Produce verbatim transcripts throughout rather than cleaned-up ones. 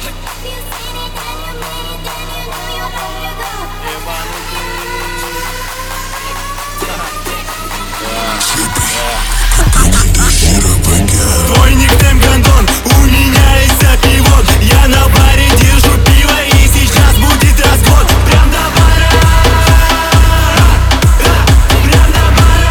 Твой никнейм гондон, у меня есть опион. Я на баре держу пиво и сейчас будет развод. Прям до бара, прям до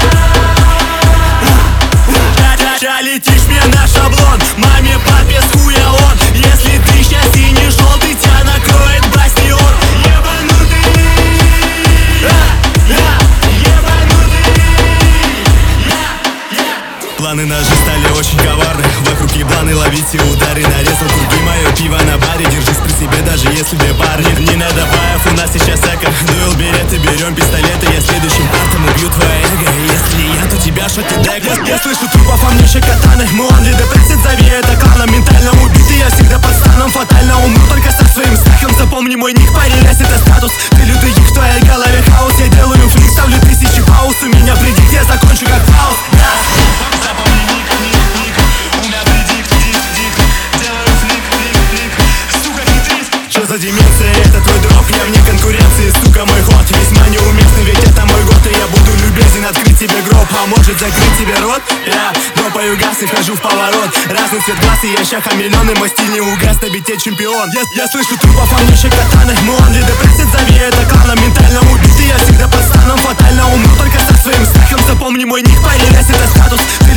бара. Ща летишь мне на шаблон, маме, папе, с хуя он. Если ты щас синий желтый, тебя накроет бастион. Ебанутый, планы ножи стали очень коварны. Вокруг ебланы, ловите удары. Нарезал круги, мое пиво на баре. Держись при себе, даже если две пары. Не надо баев, у нас сейчас эко. Дуэл береты, берем пистолеты. Я следующим партом убью твое эго. Если я, то тебя шоти дека. Я, я слышу трупов, а мне щекотаны. Мы онли депрессит, зови это кланом. Ментально убитый, я всегда под станом. Фатально умру только со своим страхом. Запомни мой ник, парень, это статус. Ты лютый гик, в твоей голове хаос. Я делаю флик, ставлю тысячи пауз. У меня предикт, я закончу как Фауст. Что за деменция, это твой дроп, я вне конкуренции, сука, мой ход весьма неуместный, ведь это мой год, и я буду любезен открыть тебе гроб, а может закрыть тебе рот? Я дропаю газ и вхожу в поворот, разный цвет глаз, и я ща хамелеон, и мой стиль не угас, на бите чемпион. Я, я слышу трупов, а мне щекотаны, мы онли депрессит, зови это кланом. Ментально убитый, я всегда под станом. Фатально умру только со своим страхом. Запомни мой ник, парень, это статус. Ты